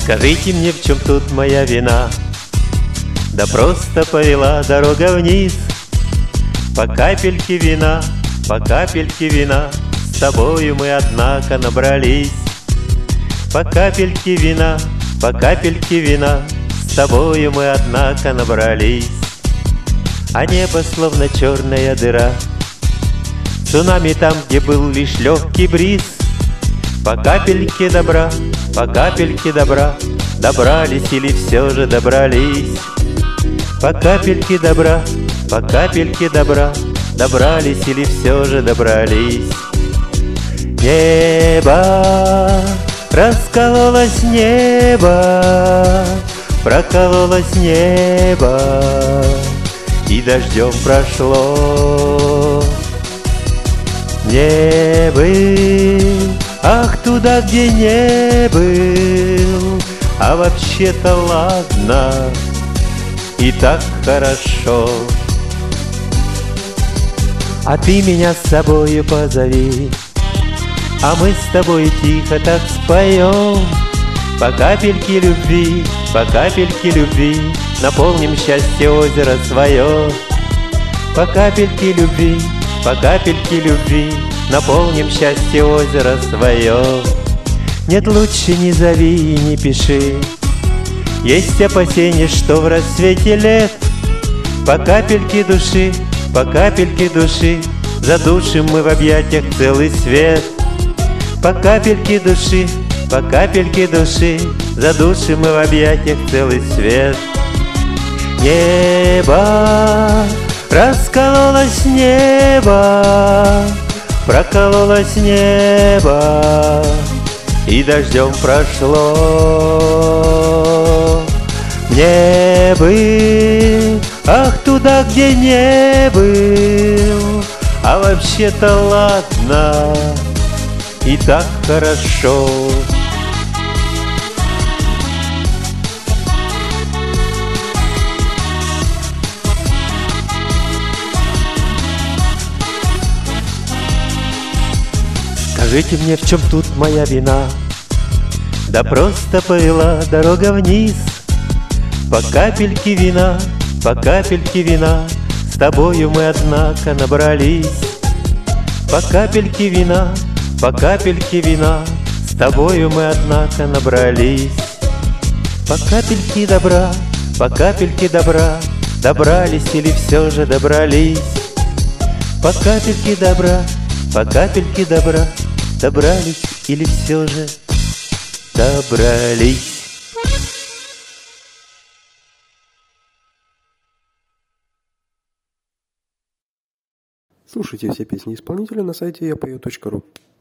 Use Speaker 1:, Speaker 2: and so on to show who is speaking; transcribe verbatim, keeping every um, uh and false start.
Speaker 1: Скажите мне, в чем тут моя вина? Да просто повела дорога вниз. По капельке вина, по капельке вина с тобою мы, однако, набрались. По капельке вина, по капельке вина с тобою мы, однако, набрались. А небо словно черная дыра, цунами там, где был лишь легкий бриз. По капельке добра, по капельке добра добрались или все же добрались. По капельке добра, по капельке добра добрались или все же добрались. Небо, раскололось небо, прокололось небо и дождем прошло. Не был, ах, туда, где не был, а вообще-то ладно, и так хорошо. А ты меня с собою позови, а мы с тобой тихо так споем. По капельке любви, по капельке любви наполним счастье озеро свое. По капельке любви, по капельке любви наполним счастье озеро свое. Нет, лучше не зови и не пиши, есть опасения, что в рассвете лет по капельке души, по капельке души задушим мы в объятиях целый свет. По капельке души, по капельке души задушим мы в объятиях целый свет. Небо, раскололось небо, прокололось небо и дождем прошло. Не был, ах, туда, где не был, а вообще-то ладно, и так хорошо. Скажите мне, в чем тут моя вина? Да просто повела дорога вниз. По капельке вина, по капельке вина с тобою мы, однако, набрались. По капельке вина, по капельке вина с тобою мы, однако, набрались. По капельке добра, по капельке добра добрались или все же добрались. По капельке добра, по капельке добра добрались или все же добрались.
Speaker 2: Слушайте все песни исполнителя на сайте я пою точка ру.